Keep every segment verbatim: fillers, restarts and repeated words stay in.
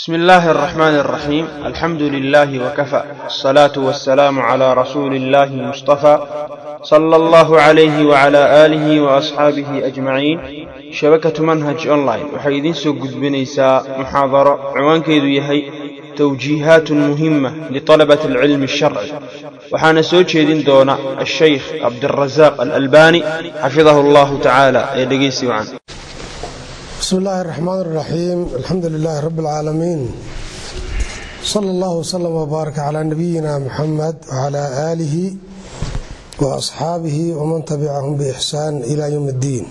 بسم الله الرحمن الرحيم. الحمد لله وكفى، الصلاة والسلام على رسول الله المصطفى صلى الله عليه وعلى آله وأصحابه أجمعين. شبكة منهج أونلاين وحيدين سوقد بنيساء محاضرة عنوان كيدو يهي توجيهات مهمة لطلبة العلم الشرعي، وحان سوچيدين دونا الشيخ عبد الرزاق الألباني حفظه الله تعالى. يدقيسي وعن بسم الله الرحمن الرحيم. الحمد لله رب العالمين، صلى الله وسلم وبارك على نبينا محمد وعلى آله وأصحابه ومن تبعهم بإحسان إلى يوم الدين.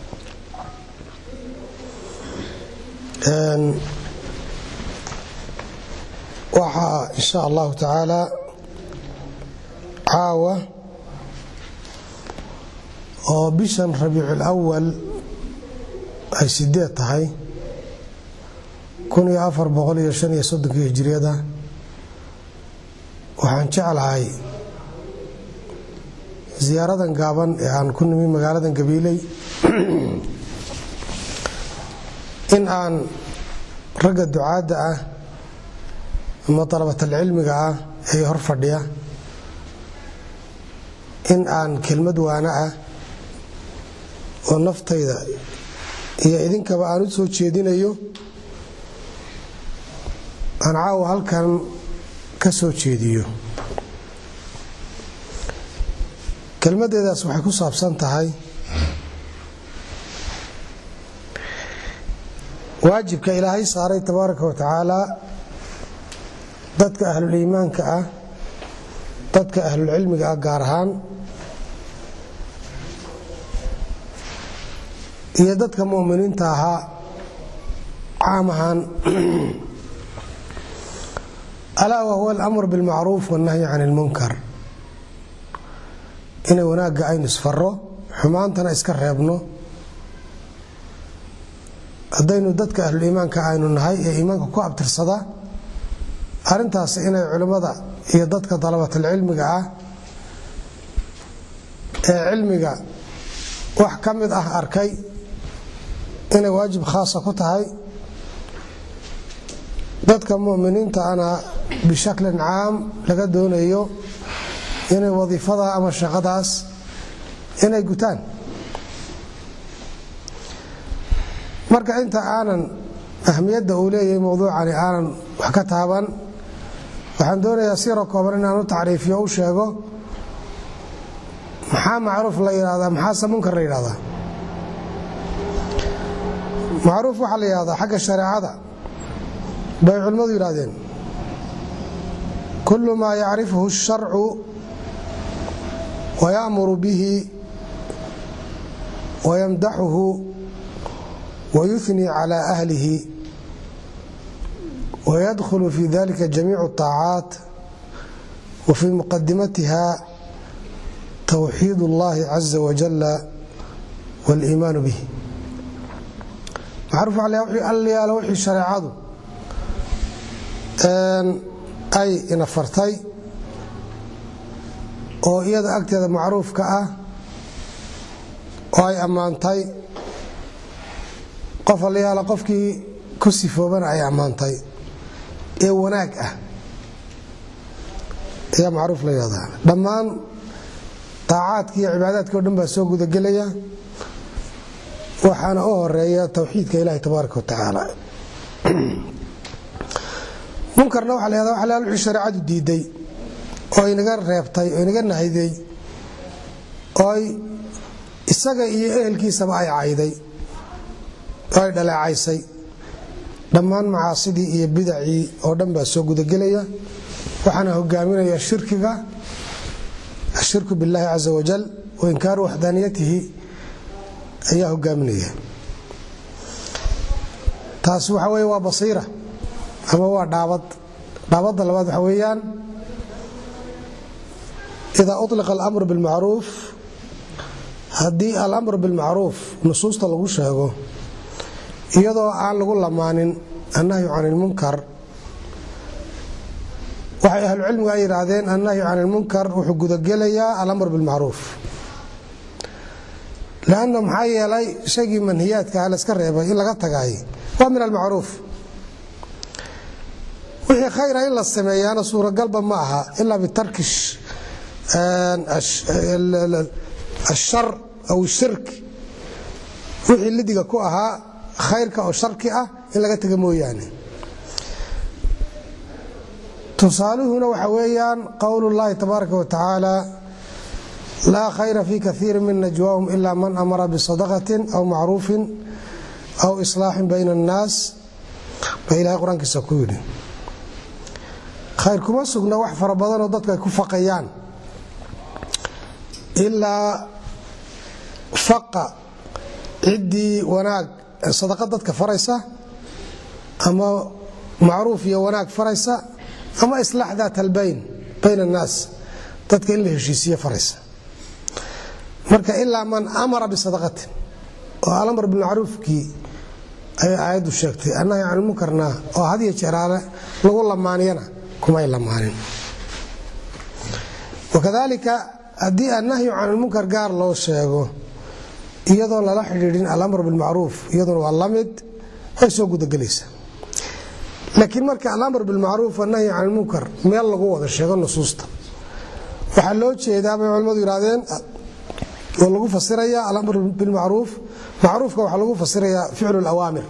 وحا إن شاء الله تعالى عاوة وبشن ربيع الأول ay sideed tahay kun iyo afar boqol iyo shan iyo soddon hijriyada. waxaan jeclahay ziyaaradan gaaban ee aan ku nimi magaaladan Gabiley in aan raga ducaada ah ama talabatul cilmiga ah ee hor fadhiya in aan kelmad waana ah oo naftayda iyo idinkaba aan u soo jeedinayo aan caawa halkan ka soo jeediyo. kelmadeedaas waxay ku saabsan tahay waajibka Ilaahay saaray tabaaraka wa tacaala dadka ahlul iimaanka ah, dadka ahlul cilmiga ah gaar ahaan, iyo dadka muuminiinta ahaa caam ahaan. alaa wa huwa al-amr bil ma'ruf wan nahy 'anil munkar, inay wanaaga aynu isfaro, xumaantana iska reebno. haddaynu dadka ahlul iimaanka aynu nahay ee iimaanka ku abtirsada, arintaas inay culimada iyo dadka dalabatul cilmiga ah ee cilmiga wax kamid ah arkay inay waajib khaas ku tahay. dadka muuminiinta ana bishaklin caam laga doonayo inay wadiifada ama shaqadaas inay gutaan. marka inta aanan ahmiyadda uu leeyahay mowduucani aanan wax ka taaban, waxaan doonayaa si kooban inaan u tacriifiyo u sheego maxaa macruuf la yiraahdaa, maxaa munkar la yiraahdaa. معروف waxa la yiraahdaa xagga shariicada bay culimadu yiraahdeen kullu ma ya'rifuhu ash-shar'u wa ya'muru bihi wa yamdahuhu wa yuthni 'ala ahlihi wa yadkhulu fi dhalika jami'u at-ta'at wa fi muqaddimatiha tawhid Allah 'azza wa jalla wal iman bihi. معروف عليه اللي على وحي شريعته ان اي ان فرتي oo iyada agteeda macruufka ah oo ay amaantay qof aliyaala qofkii ku sifooban ay amaantay ee wanaag ah ayaa macruuf la yiraahdaa. dhammaan taacaadka iyo cibaadaadka oo dhan baa soo guda galaya, waxaana oo horeeya tawxiidka Ilaahay tabaaraka wa tacaala. munkarna waxa la yiraahdaa waxa la wixii shariicadu diiday oo inaga reebtay oo inaga nahayday oo isaga iyo ehelkiisa ay cayday oo ay dhaleecaysay. dhammaan macaasidii iyo bidacii oo dhan baa soo guda galaya, waxaana hogaaminaya shirkiga, ashirku billahi azza wa jalla wa inkaaru wahdaniyatihi ayaa hogaaminaya. taas waxa weeye waa basiira ama waa dhaabad. dhaabada labaad waxa weeyaan ida utlaqa al-amr bil ma'ruf, hadii al-amr bil ma'ruf nusuusta lagu sheego iyadoo aan lagu lamaanin annahyu 'anil munkar, waxay ahlul cilmiga yiraahdeen annahyu 'anil munkar wuxuu gudagelayaa al-amr bil ma'ruf. لأنه محايا لي شيء منهيات كهلا سكريبة إلا قد تجاي ومن المعروف wixii khayr in la sameeyana suura galba ma aha illa bi tarkish ashar aw shirk wixii lidiga ku ahaa khayrka oo sharki ah in laga tago mooyaane tusaaluhuna waxa weeyaan qowlullaahi tabaaraka wa tacaala laa khayra fi kathiirin min najwaahum ila man amara bisadaqatin aw macruufin aw islaaxin bayna annaas ba ilaahay qur-aankiisa ku yidhi khayr kuma sugna wax fara badanoo dadka ay ku faqayaan ilaa faqa ciddii wanaag sadaqa dadka faraysa ama macruuf iyo wanaag faraysa ama islaax daat albayn bayna annaas dadka in la heshiisiyo faraysa marka ilaa man amara bisadaqatin oo alamar bilmacruufkii ay aayaddu sheegtay annahi can ilmunkarna oo had iyo jeeraale lagu lamaaniyana kumay lamaanin wakadalika haddii annahyu can ilmunkar gaar loo sheego iyadoon lala xidhiidhin alamr bilmacruuf iyaduna waa la mid way soo gudagelaysaa laakiin marka alamr bilmacruuf annahyi can ilmunkar meel lagu wada sheego nusuusta waxaa loo jeedaa bay culimmadu yidhahdeen oo lagu fasirayaa alamr bilmacruuf macruufka waxaa lagu fasirayaa ficlu lawaamir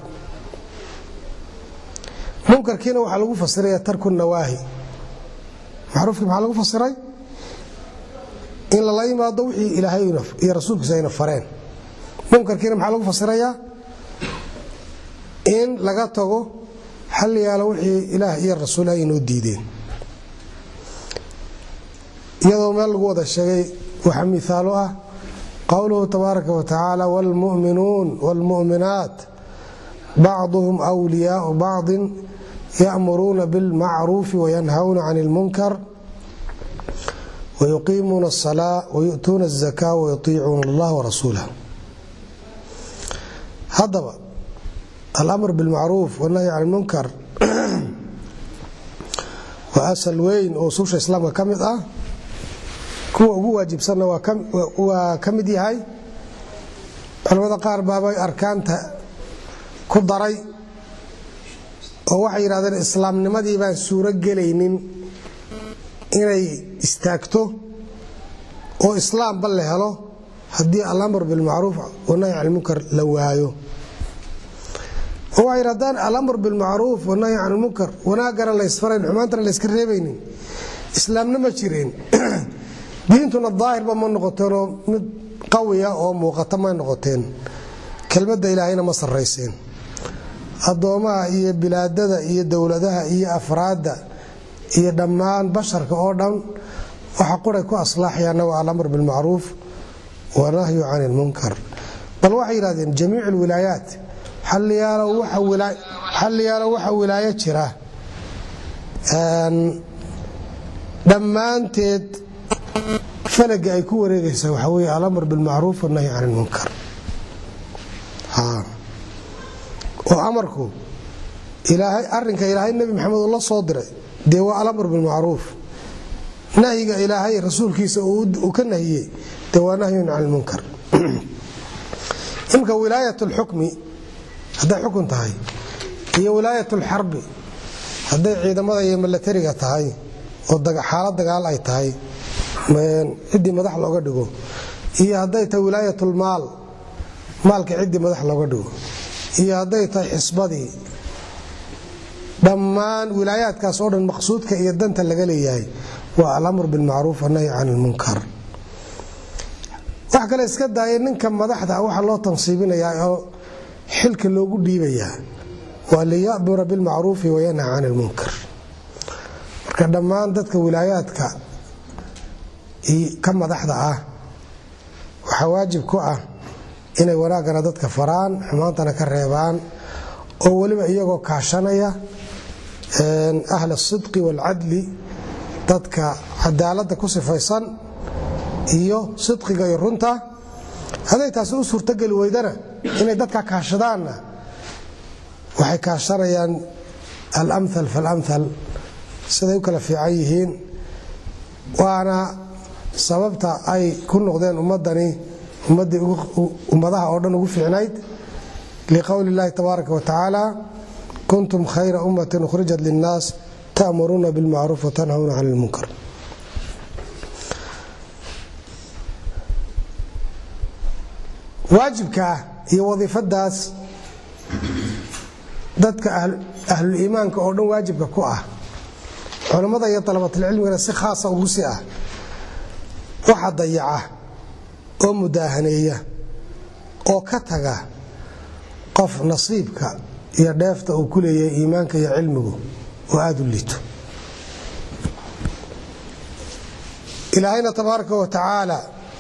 munkarkiina waxaa lagu fasirayaa tarku nawaahi macruufkii maxaa lagu fasiray in lala yimaado wixii ilaahay iyo rasuulkiisa ayna fareen munkarkiina maxaa lagu fasirayaa in laga tago xal yaalo wixii ilaah iyo rasuul ay inoo diideen iyadoo meel lagu wada sheegay waxaa miaalo ah qowluhu tabaaraka wa tacaala waalmu'minuun waalmu'minaat bacduhum wliyaau bacdin ya'muruuna bilmacruufi wayanhawna can ilmunkar wayuqiimuuna asalaa wayu'tuuna azakaa wayutiicuuna allah warasuulah haddaba alamr bilmacruuf wannahyi can ilmunkar waa asal weyn oo usuusha islaamka ka mid ah kuwa ugu waajibsanna waa ka mid yahay culamada qaar baabay arkaanta ku daray oo waxay yidhahdeen islaamnimadii baan suuro gelaynin inay istaagto oo islaamba la helo haddii alamr bilmacruuf wannahyi can ilmunkar la waayo oo waxay yidhahdaan alamr bilmacruuf wannahyi can ilmunkar wanaagana la ysfarayn xumaantana la yska reebaynin islaamna ma jireen diintuna daahirba ma noqoteenoo mid qawiya oo muuqata ma noqoteen kelmadda ilaahayna ma sarrayseen addoomaha iyo bilaadada iyo dowladaha iyo afraadda iyo dhammaan basharka oo dhan waxa quray ku aslaaxayaana waa alamr bilmacruuf wanahyu can ilmunkar bal waxay yidhahdeen jamiic alwilaayaat xalliyaalo waxa wilaayo jira dhammaanteed falaga ay ku wareegaysaa waxaa weeye alamr bilmacruuf wannahyi can ilmunkar oo amarku ilaahay arrinka ilaahay nebi maxamed uu la soo diray dee waa alamr bilmacruuf nahyiga ilaahay rasuulkiisa uu ka nahiyey dee waa nahyun can ilmunkar imka wilaayat alxukmi hadday xukun tahay iyo wilaayat alxarbi hadday ciidamada iyo milatariga tahay oo xaalad dagaal ay tahay ciddii madax looga dhigo iyo hadday tahay wilaayatulmaal maalka ciddii madax looga dhigo iyo hadday tahay xisbadii dhammaan wilaayaadkaas oo dhan maqsuudka iyo danta laga leeyahay waa alamr bilmacruuf wannahyi can ilmunkar wax kale iska daaya ninka madaxda waxaa loo tansiibinayaa oo xilka loogu dhiibayaa waa liya'mura bilmacruufi wayanha can ilmunkar marka dhammaan dadka wilaayaadka ka madaxda ah waxaa waajib ku ah inay wanaagana dadka faraan xumaantana ka reebaan oo weliba iyagoo kaashanaya ahla asidqi waalcadli dadka cadaaladda ku sifaysan iyo sidqiga iyo runta hadday taasi u suurtogeli weydana inay dadka kaashadaanna waxay kaashanayaan alamhal falamhal siday u kala fiican yihiin waana sababta ay ku noqdeen ummadani ummadii ummadaha oo dhan ugu fiicnayd liqowli llaahi tabaaraka wa tacaala kuntum khayra ummatin ukhrijat linnaas ta'muruuna bilmacruuf wa tanhawna cani lmunkar. waajibkaa iyo wadiifadaas dadka ahlul iimaanka oo dhan waajibka ku ah, culimmada iyo dalabatul-cilmigana si khaasa ugu sii ah, waxa dayaca oo mudaahaneeya oo ka taga qof nasiibka iyo dheefta uu ku leeyahay iimaanka iyo cilmigu oo aada u liito. ilaahayna tabaaraka wa tacaala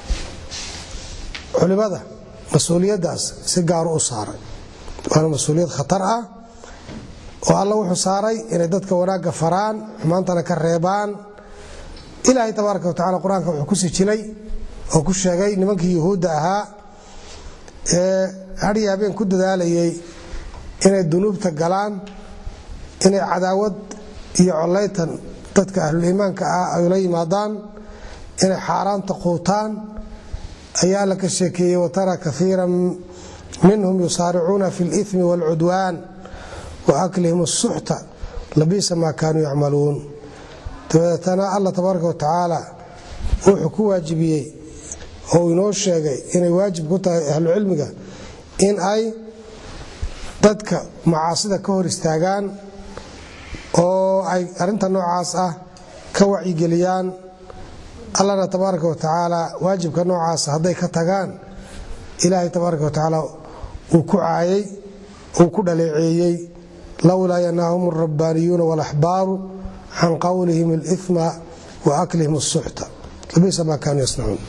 culimada mas-uuliyaddaas si gaaru u saaray, waana mas-uuliyad khatar ah oo alla wuxuu saaray inay dadka wanaagga faraan, xumaantana ka reebaan. ilaahay tabaaraka wa tacala qur-aanka wuxuu ku sijilay oo ku sheegay nimankii yuhuudda ahaa ee hadhii habeen ku dadaalayay inay dunuubta galaan, inay cadaawad iyo collaytan dadka ahluliimaanka ah ay la yimaadaan, inay xaaraanta quutaan, ayaa alla ka sheekeeyey watara kaiiran minhum yusaaricuuna fi اlإثmi wاlcudwaan waaklihim الsuxta labiisa maa kaanuu yacmaluun. dabeetana alla tabaaraka wa tacaala wuxuu ku waajibiyey oo inoo sheegay inay waajib ku tahay ahlucilmiga in ay dadka macaasida ka hor istaagaan oo ay arinta noocaas ah ka wacyigeliyaan. allana tabaaraka wa tacaala waajibka noocaas hadday ka tagaan, ilaahay tabaaraka wa tacaala uu ku caayay, uu ku dhaleeceeyey, lowlaa yanhaahum alrabbaaniyuuna walaxbaaru can qowlihim alithma wa aklihim asuxta labiisa maa kaanuu yasnacuun.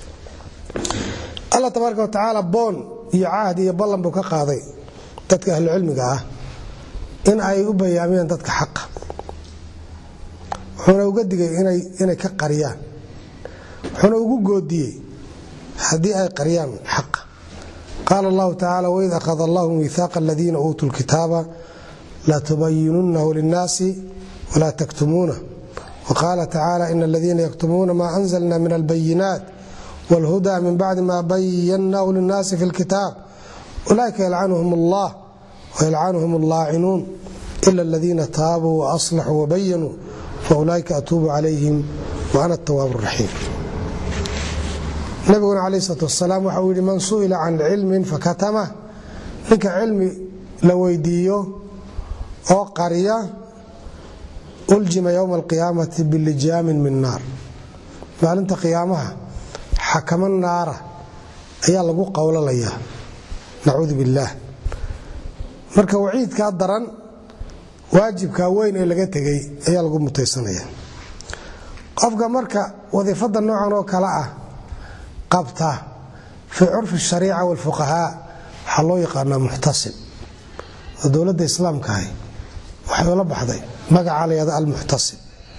alla tabaaraka wa tacaala boon iyo cahd iyo ballan buu ka qaaday dadka ahlucilmiga ah in ay u bayaamiyaan dadka xaqa, wuxuuna uga digay inay ka qariyaan, wuxuuna ugu goodiyey haddii ay qariyaan xaqa. qaala allahu tacaala waid akhada allahu miihaaqa aladiina uutuu lkitaaba latubayinunahu linnaasi walaa taktumuuna. waqaala tacaala ina aladiina yaktumuuna maa anzalna min albayinaat wاlhudaa min bacdi ma bayannaahu linnaasi fi lkitaab ulaaika yalcanuhum allah wayalcanuhum allaacinuun ila aladiina taabuu waaslaxuu wabayanuu faulaaika atuubu calayhim wa ana atawaab raxiim. nabiguna calayh isalaatu wasalaam waxa uu yidhi man su'ila can cilmin fakatama, ninka cilmi la weydiiyo oo qariya uljima yowma alqiyaamati bilijaamin min naar, maalinta qiyaamaha xakamo naara ayaa lagu qowlalayaa, nacuudu billaah. marka waciidkaa daran, waajibkaa weyn ee laga tegey ayaa lagu mutaysanaya. qofka marka wadiifada noocan oo kale ah qabta fii curfi shariica waalfuqahaa waxaa loo yaqaanaa muxtasib. oo dowladda islaamkaahi waxay ula baxday magaca layada almuxtasib,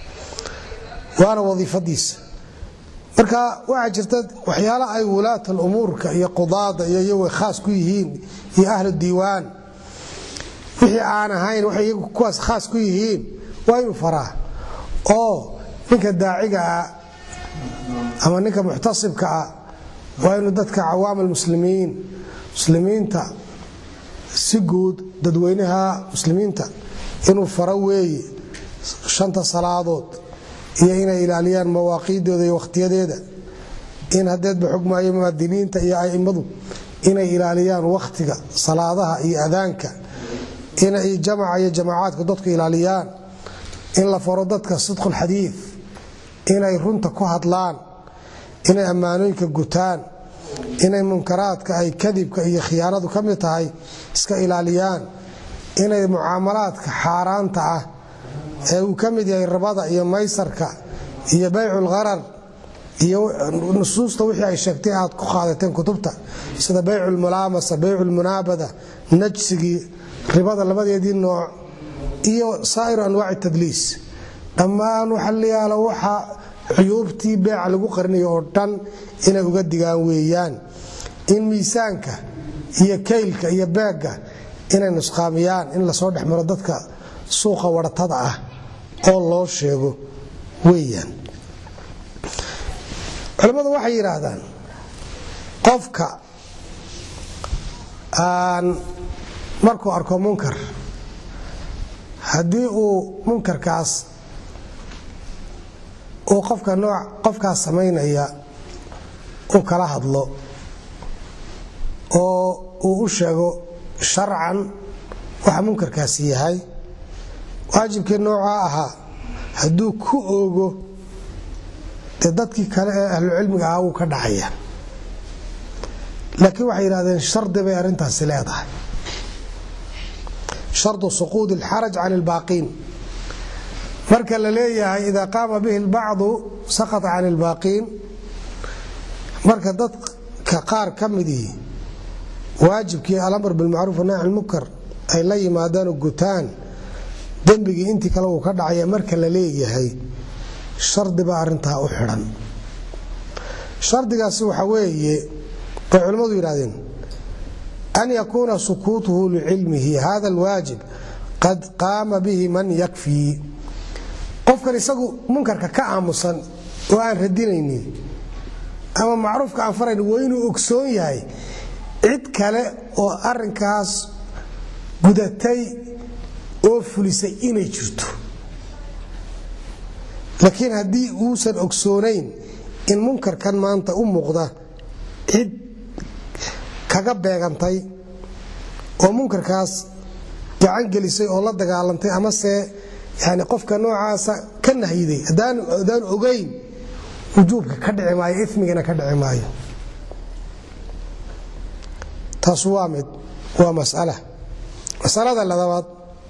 waana wadiifadiisa. marka waxaa jirta waxyaala ay wulaata alumuurka iyo qudaada iyo iyagu khaas ku yihiin iyo ahlu diiwaan, wixii aan ahayn waxay iyagu kuwaas khaas ku yihiin waa inuu faraa. oo ninka daaciga ah ama ninka muxtasibka ah waa inuu dadka cawaam almuslimiin, muslimiinta si guud, dadweynaha muslimiinta inuu faro weeye shanta salaadood iyo inay ilaaliyaan mawaaqiidooda iyo wakhtiyadeeda, in hadeedba xugmaayo muadiniinta iyo a'immadu inay ilaaliyaan wakhtiga salaadaha iyo adaanka, inay jamaca iyo jamaacaadka dadku ilaaliyaan, in la faro dadka sidqulxadiid, inay runta ku hadlaan, inay ammaanooyinka gutaan, inay munkaraadka ay kadibka iyo khiyaanadu ka mid tahay iska ilaaliyaan, inay mucaamalaadka xaaraanta ah ee uu ka mid yahay rabada iyo maysarka iyo bayculgharar iyo nusuusta wixii ay sheegtay aad ku qaadateen kutubta sida bayculmulaamasa, bayculmunaabada, najsigii, ribada labadeedii nooc iyo saa'iru anwaaci tadliis, dhammaan waxa la yaalo waxa cuyuubtii beeca lagu qarinayo oo dhan inay uga digaan weeyaan. in miisaanka iyo kaylka iyo beegga inay nusqaamiyaan, in lasoo dhex maro dadka suuqa waratada ah oo loo sheego weeyaan. culimmadu waxay yidhaahdaan qofka aan markuu arko munkar haddii uu munkarkaas uu qofka nooc qofkaas samaynaya uu kala hadlo oo uu u sheego sharcan waxa munkarkaasi yahay waajibkii nooca ahaa hadduu ku oogo dee dadkii kale ee ahlu cilmiga ah uu ka dhacaya laakiin waxay yidhahdeen shardi bay arrintaasi leedahay shardu suquudi alxaraj can albaaqiin marka la leeyahay idaa qaama bihi albacdu saqata can albaaqiin marka dadka qaar ka midii waajibkii alamr bilmacruuf wanahy can lmunkar ay la yimaadaan oo gutaan dembigii intii kale uu ka dhacaya marka la leeyahay shardi baa arrintaa u xidhan shardigaasi waxa weeye bay culimmadu yidhahdeen an yakuuna sukuutuhu licilmihi hada alwaajib qad qaama bihi man yakfii qofkan isagu munkarka ka aamusan oo aan radinaynin ama macruufka aan farayn waa inuu ogsoon yahay cid kale oo arrinkaas gudatay oo fulisay inay jirto laakiin haddii uusan ogsoonayn in munkarkan maanta u muuqda cid kaga beegantay oo munkarkaas gacan gelisay oo la dagaalantay amase yani qofka noocaasa ka nahyiday haddaan ogayn wujuubka ka dhici maayo ismigana ka dhici maayo taas waa mid waa mas'ala masalada labaad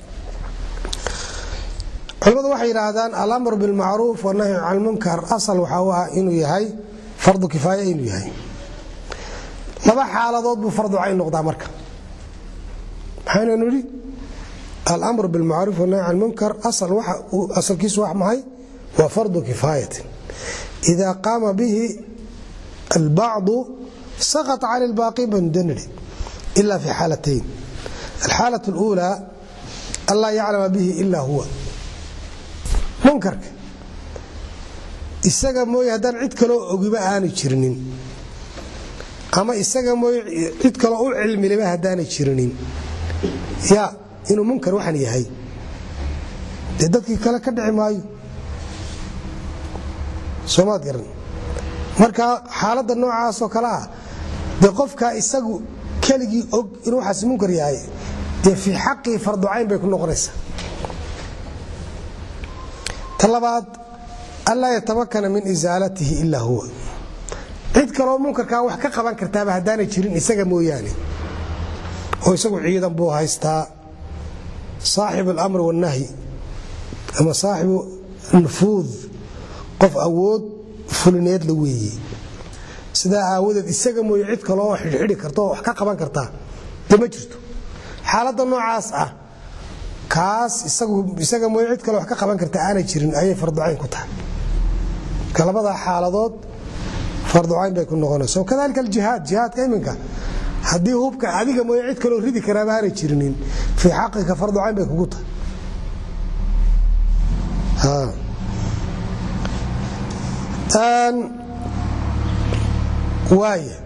culimadu waxay yidhaahdaan alamru bilmacruuf wanahyu can lmunkar asal waxaa u ah inuu yahay fardu kifaaya inuu yahay laba xaaladood buu fardu cayn noqdaa marka maxaynu nidhi alamru bilmacruuf wanahyu can lmunkar asalkiisu wax mahay waa fardu kifaayatin idaa qaama bihi albacdu saqata can albaaqiin baynu danidhi ila fi xaalatayn alxaalaة اlأuulى an laa yaclama bihi ila huwa munkarka isaga mooye haddaan cid kaloo ogiba aanu jirinin ama isaga mooye cid kaloo u cilmileba haddaanay jirinin ya inuu munkar waxan yahay dee dadkii kale ka dhici maayo soomaad garan marka xaaladda noocaasoo kale ah dee qofkaa isagu keligii og inuu waxaas munkar yahay dee fii xaqii fardu cayn bay ku noqonaysaa ta labaad anlaa yatamakana min isaalatihi ilaa huwa cid kaloo munkarkaa wax ka qaban kartaaba haddaanay jirin isaga mooyaane oo isagu ciidan buu haystaa saaxibu alamri wannahyi ama saaxibu nufuud qof awood fulineed la weeye sidaa aawadeed isaga mooye cid kaloo xidhxidhi karta oo wax ka qaban kartaa dee ma jirto xaaladda noocaas ah kaas isaga mooye cid kale wax ka qaban karta aanay jirin ayay fardu cayn ku tahay ka labadaa xaaladood fardu cayn bay ku noqonaysa kadalika aljihaad jihaadka iminka haddii hubka adiga mooye cid kaloo ridi karaaba aanay jirinin fii xaqika fardu cayn bay kugu tahay waaya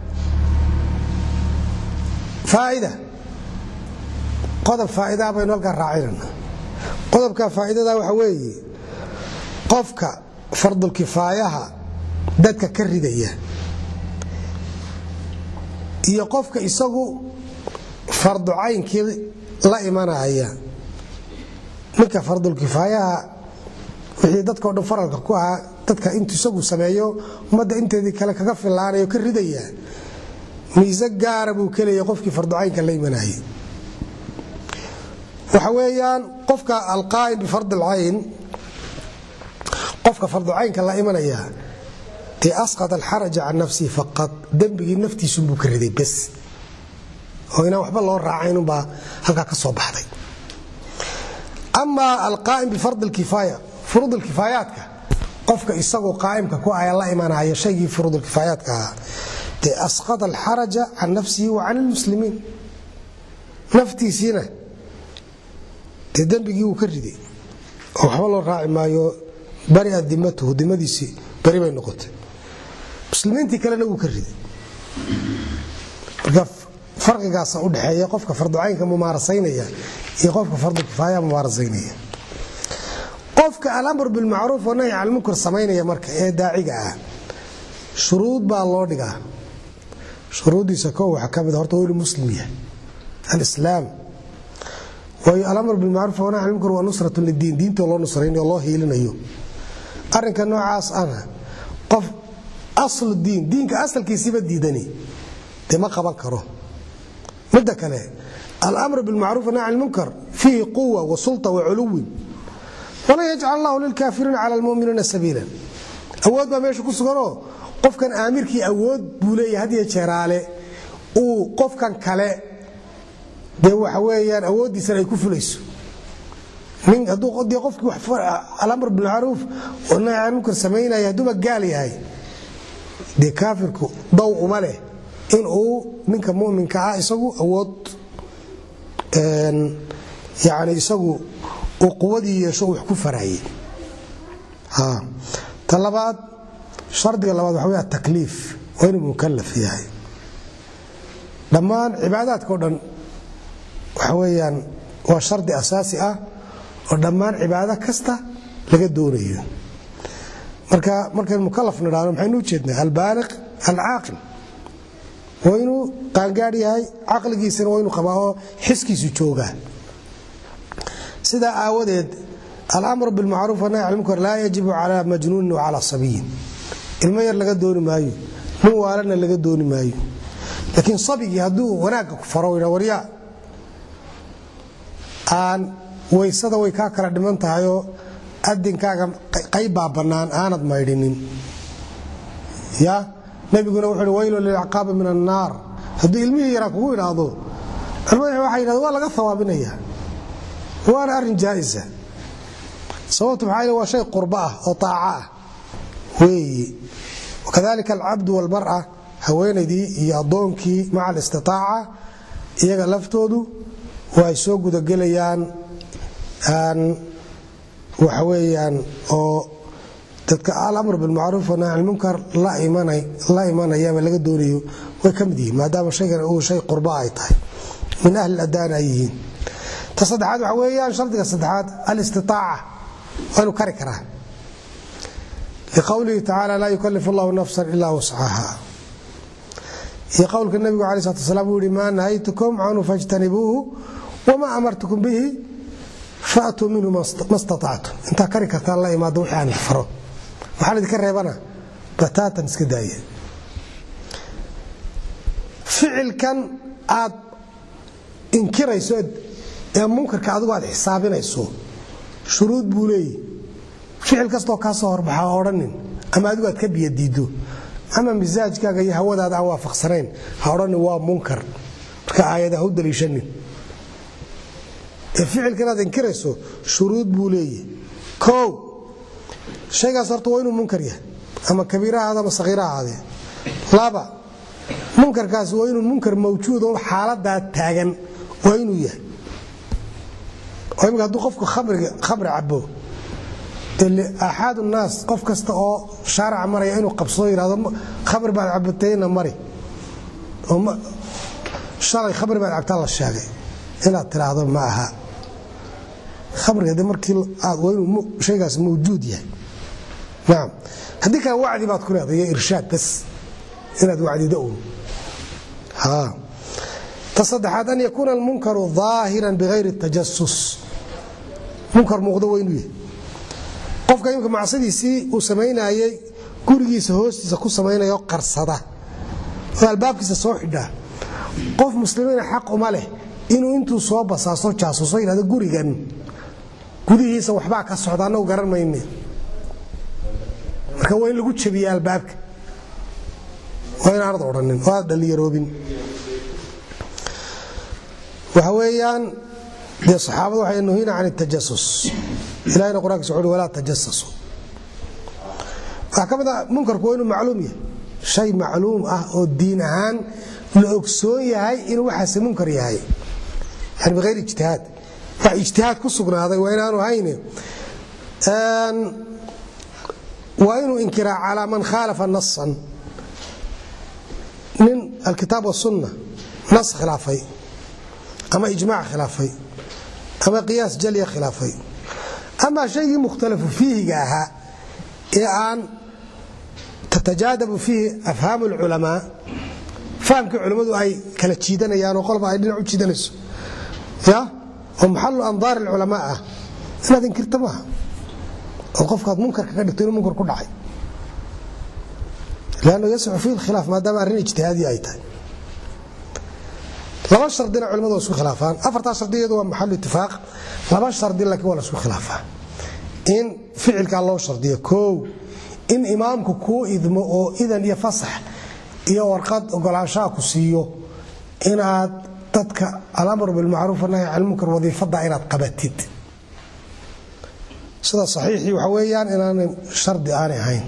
faaida qodob faa'idaa baynu halkaa raacinana qodobka faa'iidada waxa weeye qofka fardulkifaayaha dadka ka ridaya iyo qofka isagu fardu caynkii la imanaya ninka fardulkifaayaha wixii dadkao dhan faralka ku ahaa dadka intuu isagu sameeyo ummadda inteedii kale kaga filaanayo ka ridaya miise gaara buu ka leeyahay qofkii fardu caynka la imanayay waxa weeyaan qofka alqaa'im bifardi alcayn qofka fardu caynka la imanaya dee asqad alxaraja can nafsihi faqad dembigii naftiisunbuu ka riday bes oo inaan waxba loo raacaynunbaa halkaa ka soo baxday amaa alqaa'im bifardi alkifaaya furuud alkifaayaadka qofka isagoo qaa'imka ku aya la imanaya shaygii furuud alkifaayaadka ahaa dee asqad alxaraja can nafsihi wa can almuslimiin naftiisiina dee dembigii wuu ka riday oo waxba loo raaci maayo bari'a dimatuhu dimadiisii bari bay noqotay muslimiintii kalena wuu ka riday marka farqigaasa u dhexeeya qofka fardu caynka mumaarasaynaya iyo qofka fardu kifaaya mumaarasaynaya qofka al-amr bil ma'ruf wa nahy 'anil munkar sameynaya marka ee daaciga ah shuruud baa loo dhigaa shuruudiisa koo waxa kamid horta waa muslim yahay al-islaam wa al-amr bil ma'ruf wa nahy 'anil munkar wa nusratu lid-din diinta loo nusraynayo loo hiilinayo arrinka noocaas ana qof asl diin diinka asalkiisa diidani ma qaban karo midda kale al-amr bil ma'ruf wa nahy 'anil munkar fihi quwwa wa sulta wa 'uluw wala yaj'al Allahu lil kafirin 'ala al mu'minina sabila awood ba meesha ku sugano qofkan aamirkii awood buu leeyahay hadiya jeeraale uu qofkan kale de waxa weeyaan awoodiisa ay ku fulayso min haduu qodii qofkii wax al-amr bil ma'ruf wa nahy 'anil munkar sameynaya haduu gaal yahay de kafirku daw uma leh in uu ninka muuminka ah isagu awood een yaani isagu uu quwadii yeesho wax ku faraayay ha talabaad shardiga labaad waxa weeye takliif waa inuu mukallaf yahay dhamaan cibaadaadka oo dhan waxa weeyaan waa shardi asaasi ah oo dhamaan cibaado kasta laga doonayo marka marka mukallaf niraano maxay u jeednaa al-baaliq al-aaqil وينو قانغاري هاي عقلي سن وينو قباو حسكيسو جوغا سدا اودد الامر بالمعروف والنهي عن المنكر لا يجب على مجنون وعلى صبي المير لغا دوني مايو مو والنا لغا دوني مايو لكن صبي هدو وناك فروينا وريا ان ويسدا way ka kala dhiman tahayo adinkaaga qayb banaan aanad maydinin ya nabiguna wuxuu waylo lil aqab min an-nar hadii ilmihi yara ku ilaado alwaa waxa yiraahdo waa laga thawaabinaya waa arin jaaisa sababtu maxay waa shay qurba ah oo taaca ah weey wakadalika al-abd wal mar'a haweenadii iyo adoonkii maca al-istitaa'a iyaga laftoodu way soo guda galayaan aan waxa weeyaan oo dadka al-amr bil ma'ruf wa nahy 'anil munkar la imanay la imanaya laga doonayo way kamidii maadaama shaygan uu shay qurba ay tahay min ahli al-adaan ayeen tasaddaxad waxa weeyaan shardiga saddexaad al-istitaa'a wanu kari karaa liqawlihi ta'ala la yukallifu Allahu nafsan illa wus'aha ya qawlka nabiga alayhi salatu wasallam wuri ma nahaytukum anu fajtanibuhu wa ma amartukum bihi fa'tu minhu mastata'tum inta kari kartaa la imaado wixii aan faro waxa la ka reebana batatan iska daaya ficilkan aad inkirayso ee munkarka adigu aad xisaabinayso shuruud buu leeyahay ficil kasto ka soo horbaxa oranin ama adigu aad ka biyadiido ama misaajkaaga iyo hawadaada aan waafaqsanayn ha oran waa munkar marka aayadaha u daliishanin ee ficilkan aad inkirayso shuruud buu leeyahay koow shaygaas horta waa inuu munkar yahay ama kabiiraha ama sagiiraha laba munkarkaas waa inuu munkar mawjuud oo xaalada taagan waa inuu yahay oo imika haduu qofku khamriga khamri cabo اللي أحد الناس قف كسته أو شارع مري إنه قبصير هذا خبر بعد عبتين مري هم شارع خبر بعد عبد الله الشاقي إلى ترى هذا معها خبر هذا مركل وينه شيء قاس موجود يعني نعم هذيك وعدي ما تكون هذا إرشاد بس إلى وعدي دؤم ها تصدح أن يكون المنكر ظاهرا بغير التجسس منكر مغضو وينه qofka imka macsidiisi uu sameeyay gurigiisa hoostiisa ku sameeyo qarsada oo albaabkiisa soo xidha qof muslimiin xaq uma leh inuu intuu soo basaaso jaasuso inaad gurigan gudihiisa waxba ka socdaana u garan mayne marka way lagu jabiyaa albaabka way ardo oranin waa dhaliyaroobin waxa weeyaan de saxaabadu waxay nuhiina aan tajassus إلهنا قرآن سعود ولا تجسسوا فكذا منكر كونه معلوم شيء معلوم أه الدين هان الأكسوية هاي إنه وحس منكر هاي يعني بغير اجتهاد فاجتهاد كسبنا هذا وين أنا هينه أن وإنه إنكار على من خالف النصا من الكتاب والسنة نص خلافي أما إجماع خلافي أما قياس جلية خلافي أما شيء مختلف فيه جاها الآن تتجاذب فيه أفهام العلماء فهم كعلماء أي كلا تشيدنا يعني وقلب أي دين تشيدنا يا ومحل أنظار العلماء أنا ذكرت معها وقف قد منكر كذا تقول منكر كل حي لأنه يسمع فيه الخلاف ما دام أرين اجتهادي أيتها لما شرط دين علماء وسوء خلافان أفرت شرط دين هو محل اتفاق لما شرط دين لك ولا سوء خلافان إن فعلك الله شرط دين كو إن إمامك كو إذ مو إذا يفصح يورقد وقال عشاك سيو إن تدك الأمر بالمعروف والنهي عن المنكر وظيفة إن قبتت سيدا صحيحي وحويان إن أنا شرط أنا هين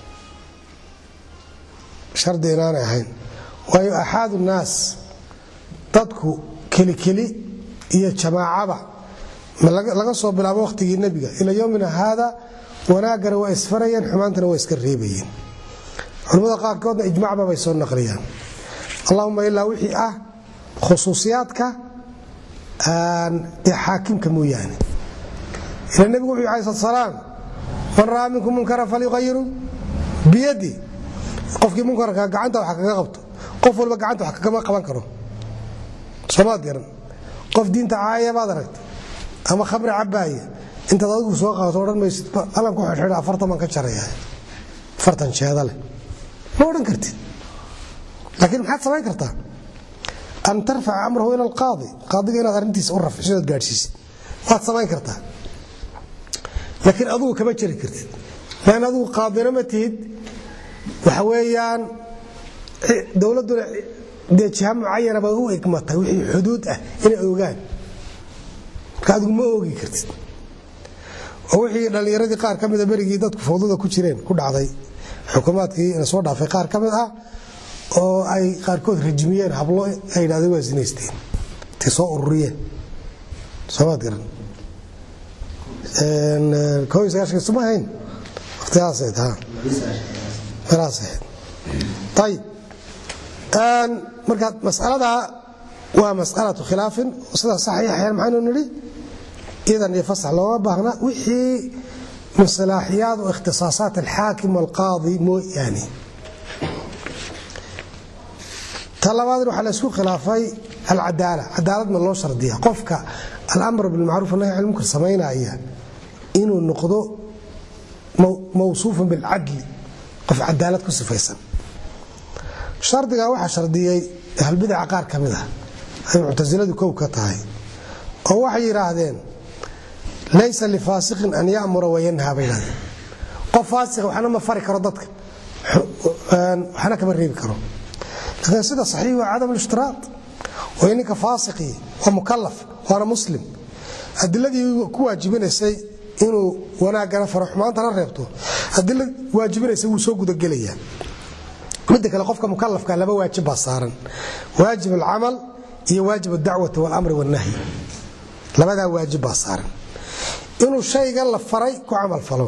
شرط أنا هين وهي أحد الناس تدكو كلي كلي هي جماعة ما لقى صوب بلا وقت النبي إلى يومنا هذا وناقر وإسفريا حمانتنا وإسكريبيين علماء قاركودنا إجماع ما بيسون نقليان اللهم إلا وحي أه خصوصياتك أن تحاكمك موياني إلى النبي وحي عليه الصلاة والسلام من رأى منكم منكرا فليغيره بيدي قفك منكرا قعنته وحكا قبطه قف والبا قعنته وحكا ما قبان كرو سماد يرن قف دين تعايا بادرت أما خبر عباية أنت ضدك سواقها وتورن ما يصير أنا كوح حدا أفرط من كشرية فرطن شيء هذا له ما ورن كرتي لكن محد سماي كرتا أن ترفع أمره إلى القاضي قاضي أنا غرنتي سأرف شو تقارسيس محد سماي كرتا لكن أضوء كما تشري كرتي لأن أضوء قاضي لما تهد وحويان دولة دولة دي جهة معينة بهو إكمتها وحي حدود أه إلى أوغان كادو ما أوغي كرتي وحي dhalinyaradi qaar kamid barigii dadku fowdada ku jireen ku dhacday xukuumadkii in soo dhaafay qaar kamid ah oo ay qaar kood rajmiyeen hablo ay dhaaday waa sinaysteen tii soo ururiyeen sabad garan een kooyis gaashka sumahayn waqtiyaas ay tahay faraasay طيب ان marka mas'alada waa mas'alatu khilaafin sida saxiix ah maxaynu niri إذا يفصح له بهنا وحي من صلاحيات واختصاصات الحاكم والقاضي مو يعني طلبات روح على سوق خلافي العدالة عدالة من الله شرطية قفك الأمر بالمعروف والنهي عن المنكر سمينا إياه إنه النقض موصوف بالعدل قف عدالة كسفيسا شرطية واحد شرطية هالبدع عقار كمدها هي معتزلة كوكتها أو واحد يراهدين ليس لفاسق أن يأمر وينهى بينه قف فاسق وحنا ما فرق ردتك وحنا كمان ريب كرو لكن سيدا صحيح وعدم الاشتراط وإنك فاسقي ومكلف وأنا مسلم الذي واجبنا الشيء إنه وأنا قال فرح ما أنت ريبته الذي واجبنا الشيء وسوق دقلية مدك لقفك مكلف كان لما واجبها صارا واجب العمل هي واجب الدعوة والأمر والنهي لماذا واجبها صارا inuu shayga la faray ku amal falo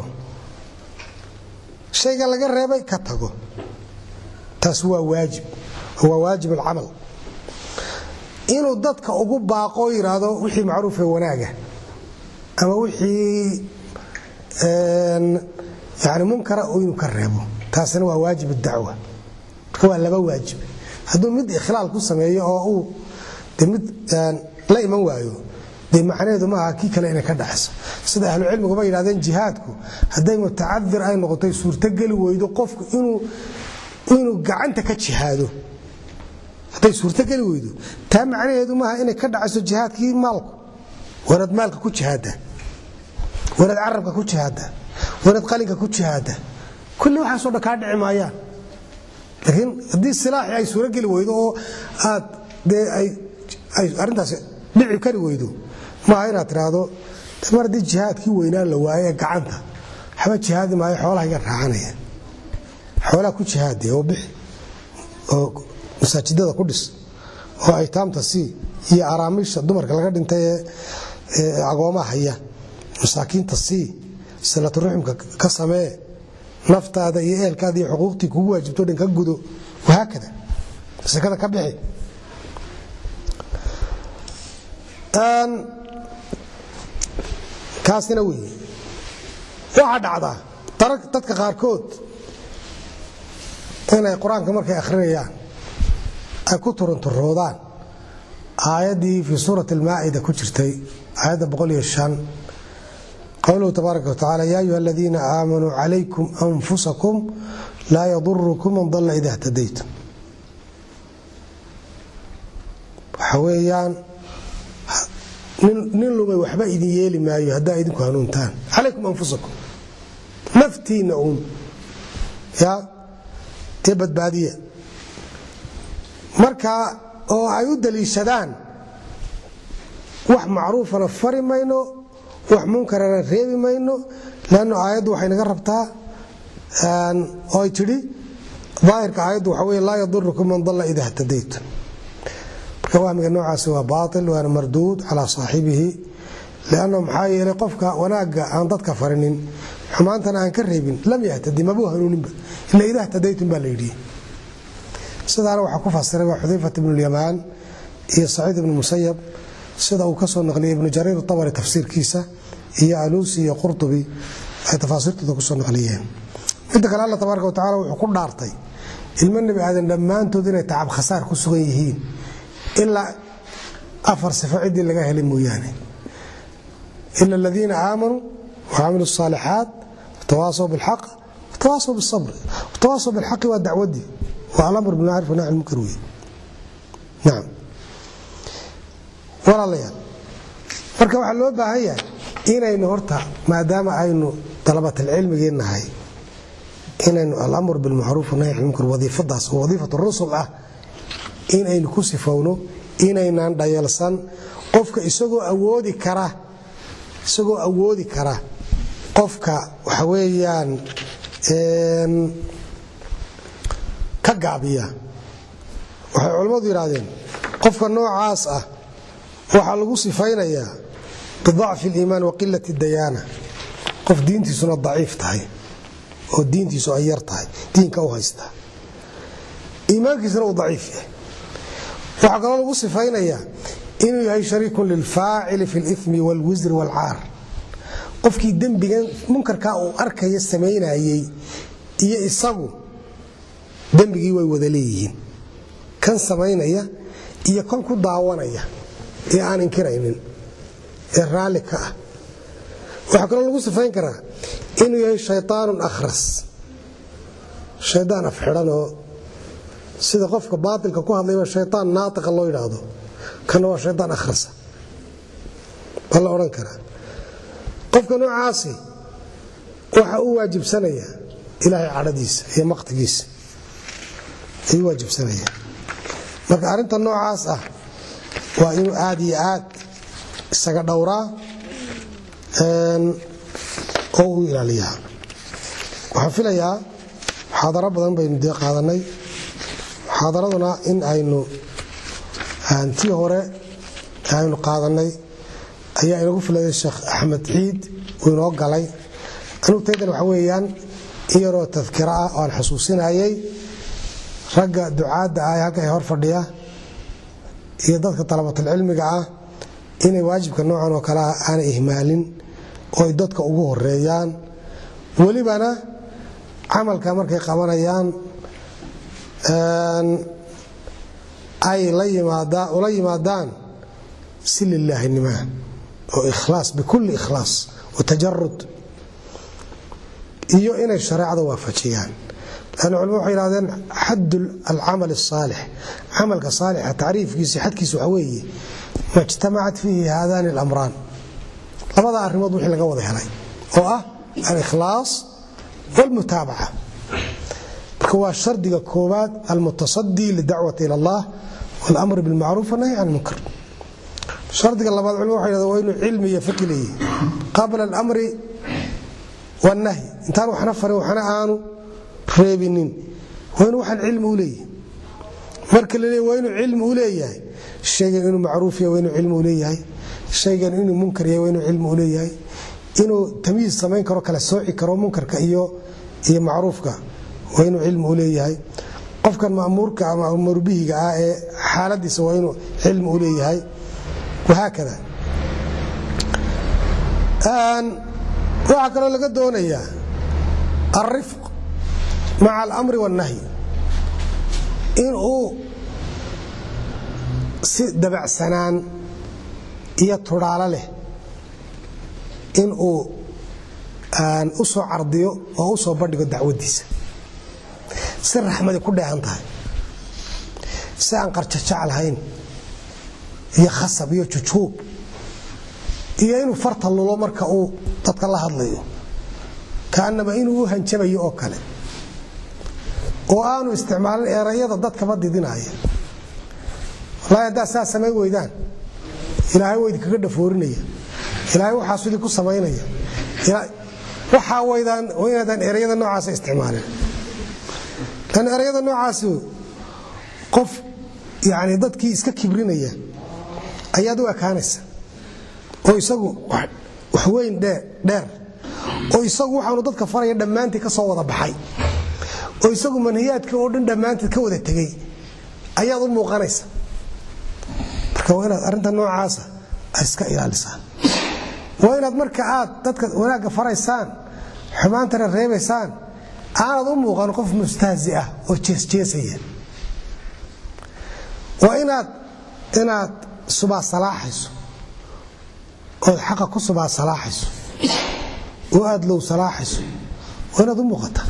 shayga laga reebay ka tago taas waa waajib waa waajib al-amal inuu dadka ugu baaqo yiraahdo wixii macruuf ee wanaaga ama wixii een yaani munkar oo inuu ka reebo taasina waa waajib ad-da'wa waa laba waajib haduu mid ikhlaal ku sameeyo oo uu mid la iman waayo دي معناته ما كي كلا إنك كدحس سيد أهل العلم قبل ينادين جهادكو هداي متعذر أي نقطة سور تجل ويدو قفك إنه إنه قعنت كشهاده هداي سور تجل ويدو تام معناته ما إنك كدحس الجهاد كي مالك ورد مالك كشهاده ورد عربك كشهاده ورد قليك كشهاده كل واحد صار كاد عمايان لكن دي السلاح أي سور تجل ويدو آد دي أي أي أرنتاس دعي كري ويدو ما هي تراادو تمر دي جهاد كي وينان لا وايه غعنتا حبا جهاد ما هي خولها يا راعنيه خولها ku jihaadee oo bix oo masaajidada ku dhis oo ay taamta si iyo araamisha dumarka laga dhintay ee agoomaha haya masaakiinta si salatu ruhumka ka samee naftaada iyo eelkaada iyo xuquuqtii kugu waajibto dhanka gudo waxa kada sakada ka bixi aan kaasina weey waxa dhacda tarak dadka qaarkood inay quraanka markay akhrinayaan ay ku turunturoodaan aayadii fi suurati al-maa'ida ku jirtay aayada boqol iyo shan qawluhu tabaaraka wa ta'ala ya ayyuhalladhina aamanu alaykum anfusakum la yadurrukum man dhalla idha ihtadaytum حويان نلوم وحبا إذن يلي ما يهدا إذن كهنون تان عليكم أنفسكم نفتي نعوم يا تبت بادية مركا أو عيود للشدان وح معروف أنا فري ماينو وح منكر أنا ريبي ماينو لأنه عيد وحين قربتها أو يتري ظاهر كعيد وحوي لا يضركم من ضل إذا اهتديتم كوامك النوع سوى باطل وأنا مردود على صاحبه لأنه محايا لقفك وناقا عن ضدك فرنين حمانتنا عن كرهبين لم يهتدي ما بوها نونين إلا إذا اهتديتم بالليدي سيدا روح كفا السرقة حذيفة بن اليمان هي سعيد بن المسيب سيدا وكسو النقلية ابن جرير الطبري تفسير كيسة هي ألوسي هي قرطبي هي تفاسير تدكسو النقليين إذا قال الله تبارك وتعالى وحكم دارتي المن بهذا لما أنتو دين تعب خسار كسويهين إلا أفر صفعيد اللي قاهل الموياني إلا الذين آمنوا وعملوا الصالحات وتواصوا بالحق وتواصوا بالصبر وتواصوا بالحق والدعوة دي والأمر بالمعروف والنهي عن المنكر نعم ولا الله يعني marka waxa loo baahan yahay inaynu horta maadaama aynu talabada cilmi geenahay inaynu al-amr bil ma'ruf wa nahy 'anil munkar wadiifadaas wadiifatu rusul ah inaynu ku sifowno inaynan dhayalsan qofka isagoo awoodi kara isagoo awoodi kara qofka waxa weeyaan een ka gaabiya waxa culimadu yiraahdeen qofka noocaas ah waxa lagu sifaynayaa ضعف الإيمان وقلة الديانة قف دينتي سنة ضعيف تاي أو دينتي سنة أير تاي دينك أو هايستا إيمانك سنة ضعيف وحقا الله صفين إياه إنه يهي شريك للفاعل في الإثم والوزر والعار قف كي الدم بيجان منكر كاو أركا يستمعين أيي إيا إصابه دم بيجي ويوذليين كان سمعين إياه إيا كان كو دعوان إياه إيا آن انكرين الرالك وحكرا لغو سفين كرا إنه يهي شيطان أخرس شيطان أفحرانه سيدا قفك باطلك كوها ضيبا الشيطان ناطق الله يلاده كان هو شيطان أخرس الله أوران كرا قفك نوع عاصي وحا واجب سنية إلهي عرديس هي مقتقيس هي واجب سنية مركا أرنت النوع عاصة وإنه آدي آد isaga dhawra een oo ilaaliya waxa filayaa xadara badan baynu deeq qaadanay xadaraduna in aynu aanti hore aynu qaadanay ayaa inagu filayay Sheekh Axmed Ciid oo inoo galay anu teedan waxa weeyaan iyaro tadkira ah oo xasuusinayay ragga ducaada ah halka ay hor fadhiya iyo dadka talabatul cilmiga ah inay waajibka noocan oo kala aan ihmaalin oo dadka ugu horeeyaan walibana amalka markay qabanayaan een ay la yimaada oo la yimaadaan sillallahi nima oo ikhlaas بكل ikhlaas وتجرد iyo inay shariicada waafajiyaan لأن علماء يرادون حد العمل الصالح عملك صالح تعريفkiisa xadkiisu waxa weeye ما اجتمعت فيه هذان الأمران لماذا أرمض وحي لقى وضع هلاي هو الإخلاص والمتابعة هو الشرط كوبات المتصدي للدعوة إلى الله والأمر بالمعروف والنهي عن المنكر شرط الله بعض العلماء وحي علمي فكري قبل الأمر والنهي انتان وحنا فري وحنا آنو ريبينين وين وحن علم وليه مركل لي وين علم وليه الشيء إنه معروف يا وينه علم وليه الشيء إنه منكر يا وينه علم وليه إنه تمييز سمين كرو كلا سوء كرو منكر كأيو هي معروف كا وينه علم وليه قف كان مأمور كأمر به كا حالة دي سوينه علم وليه وهكذا. آن waxa kale laga doonayaa الرفق مع الأمر والنهي إن هو دبع سنان يطرع له إن هو أن أسو عرضيه وأسو بدك الدعوة ديس سر رحمة كلها عندها سان قرش على هين هي خاصة بيه تشوب هي إنه فرط الله مركه تطلع الله هذليه كأنما إنه هنشبه أكله وأنو استعمال الإيرانية ضد كبد دينها لا يدا أساس ما يويدان إلهي ويد كقدر فورنية إلهي وحاسودي كل سماينية إلهي وحاويدان ويدان إيرانية النوع عاس استعماله لأن إيرانية النوع عاس قف يعني ضد كي إسك كبرينية أيادو أكانس ويسقو وحوين دا دار ويسقو وحنا ضد كفار يد مانتي كصوّد بحي ويسقو منهيات كودن دمانتي كودة تجي أيادو المقارنة كوينات أرنت النوع عاسة أسكا إلى لسان وينات مركعات تذكر ولاك فريسان حمان ترى الريبسان أنا ضمو غنقف مستهزئة وتشيس تشيسية وإنات إنات سبع صلاحس والحقق سبع صلاحس وأدلو صلاحس وإنات ضمو غتا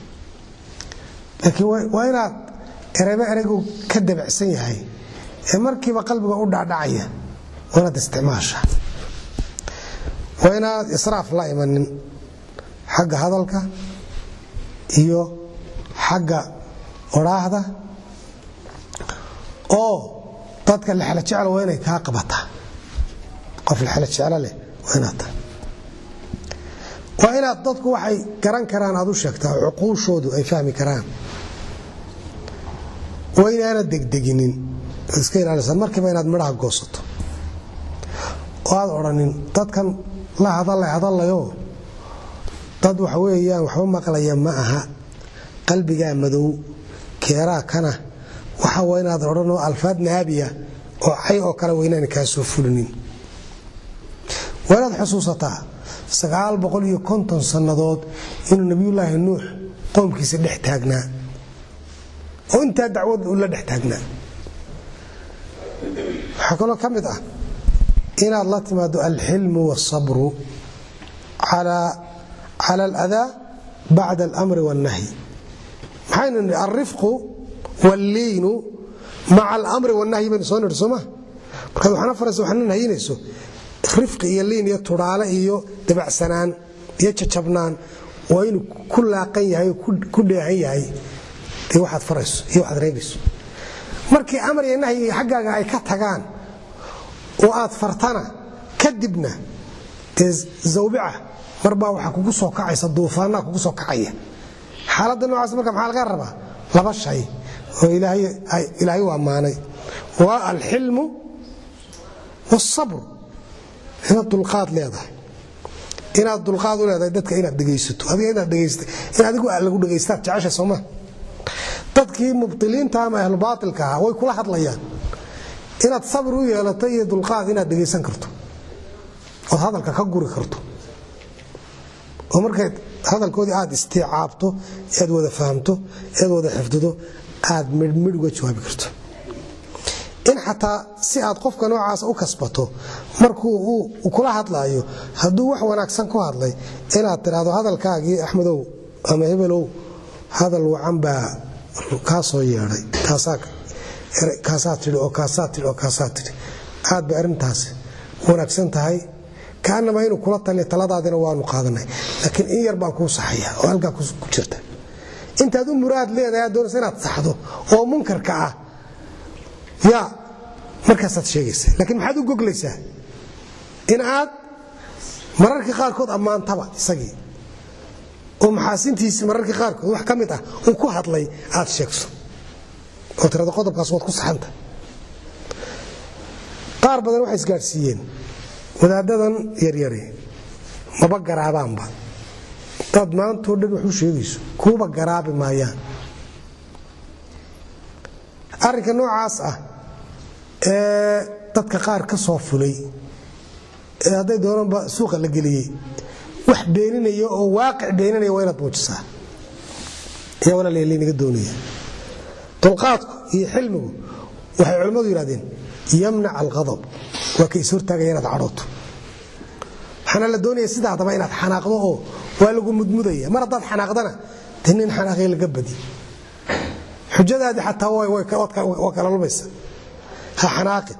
لكن وإنات إربع رجو كدب عسية هاي markii ba qalbiga u dhaadhacaya wana isticmaasha wayna israaf la imanin xagga hadalka iyo xagga oraahda oo dadka la xala jecel wayna ka qabata qof la xala jecel leh wayna ta wayna dadku waxay garan karaan aad u sheegtaa uquushoodu ay fahmi karaan wayna degdeginin iska ilaalisa markii inaad midhaha goosato oo aad oranin dadkan la hadalay hadalayo dad waxa weeyaan waxba maqlaya ma aha qalbiga madow keera kana waxa weyn aad orano alfaad naabiya oo ay oo kala weynaan ka soo fulinin walaad xusuusata sagaal boqol iyo konton sanadood inuu nabiyullaahi nuux qoomkiisa dhex taagnaa oo inta dacwad uu la dhex taagnaa حكنا كمد أه إن الله تماد الحلم والصبر على على الأذى بعد الأمر والنهي حين الرفق واللين مع الأمر والنهي من صون رسمه كانوا حنا فرس وحنا نهينا يسو رفق يلين يطور على إيو تبع سنان يتشبنان وين كل عقية هي كل كل هي هي هي واحد فرس هي واحد ريبس markii amar iyo nahyi xaggaaga ay ka tagaan oo aad fartana kadibna zawbica marba waxa kugu soo kacaysa duufaana kugu soo kacaya xaaladda noocaas marka maxaa laga rabaa laba shay oo ilaahay ilaahay waa maanay waa al-hilm was-sabr hada dulqaad leedahay inaad dulqaad u leedahay dadka inaad dhageysato adiga inaad dhageysto in adigu lagu dhageysto jacasha Soomaa dadkii mubtiliinta ama ahl baatilka way kula hadlayaan inaad sabr u yeelato iyo dulqaad inaad dhageysan karto oo hadalka ka guri karto oo markay hadalkoodii aad istiicaabto aad wada fahamto aad wada xifdido aad mid mid uga jawaabi karto in xataa si aad qofka noocaas u kasbato markuu uu kula hadlaayo haduu wax wanaagsan ku hadlay inaad tiraahdo hadalkaagii Axmedow ama Hebelow hadal wacan baa kaasoo yeeray kaasaak kaasaatiri oo kaasaatiri oo kaasaatiri aad ba arintaas wanaagsan tahay kaana ma inuu kula taliyo taladaadina waanu qaadanay laakiin in yar baan ku saxaya oo halka ku jirta intaad u muraad leedahay doonaysa inaad saxdo oo munkarka ah ya markaas aad sheegaysa laakiin maxaad u goglaysaa in aad mararka qaar kood amaantaba isagii oo maxaasintiisa mararka qaar kood wax kamid ah uu ku hadlay aad sheegso oo tirada qodobkaas wad ku saxanta qaar badan wax isgaarsiiyeen wadaadadan yar yar maba garaabaanba dad maanta oo dhan wuxuu sheegayso kuuba garaabi maayaan arrinka noocaas ah ee dadka qaar ka soo fulay ee haday doonanba suuqa la geliyay wax beeninayo oo waaqic beeninayo waa inaad muujisaa iyo wala leelinaga doonaya dulqaadku iyo xilmigu waxay culimadu yiraahdeen yamnac al-ghadab wa kay suurtaga inaad cadhooto waxana la doonaya sida hadaba inaad xanaaqdo oo waa lagu mudmudaya mar hadaad xanaaqdana tinin xanaaqay laga badi xujadaadi xataa way way kala lumaysa ha xanaaqid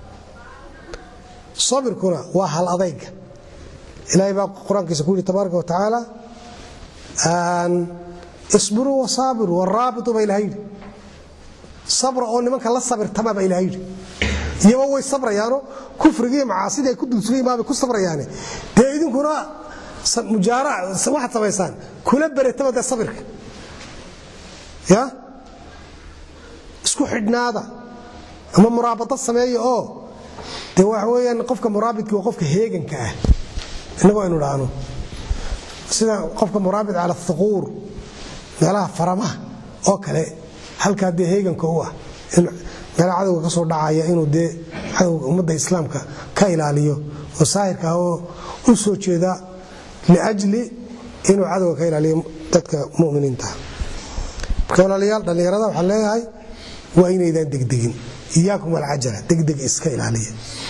sabirkuna waa hal adayga ilaahay baa quraankiisa ku yiri tabaaraka wa taala an isbiru wa sabiru warabitu baylahay sabra oo nimanka la sabirtama ba ilaahay iyaga way sabrayaano kufriga macaasida ay ku dulsugay ma ku sabrayaane de idinkuna mujaara waxa sameeysan kula bareetaba da sabirka ya isku xidhnaada ama muraabata sameeyo oo de waxa weeyaan qofka muraabidka waa qofka heeganka ah inagu aynu dhaano sida qofka muraabid ala thuqur meelaha farama oo kale halka de heeganka u ah in meelaha ka soo dhacaya inuu de ummadda islaamka ka ilaaliyo oo saahirka oo u soo jeeda li ajli inuu cadawga ka ilaaliyo dadka muuminiinta walaalayaal dhalinyarada waxa leeyahay waa inaydan degdegin iyaakum wal ajala degdeg iska ilaaliya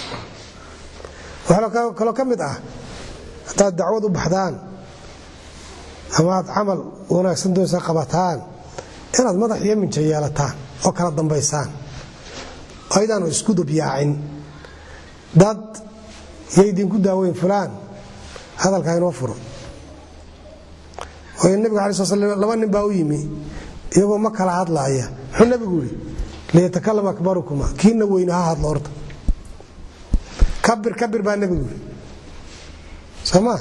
waxa kale ka mid ah hada dacwad u baxdaan ama amal wanaagsan doonaysa qabataan inaad madax yeemin jeeyalataan oo kala dambaysaan aydan isku dubiyaacin dad yeedin ku daaweyn fulaan hadalka inoo furo oo nabiga kaleey sallallahu laba nin baa u yimi iyagoo ma kala hadlaaya wuxuu nabigu yiri leeyatakallama akbarukuma kiina weynaha hadlo horta kabir kabir baa nabigu yiri sama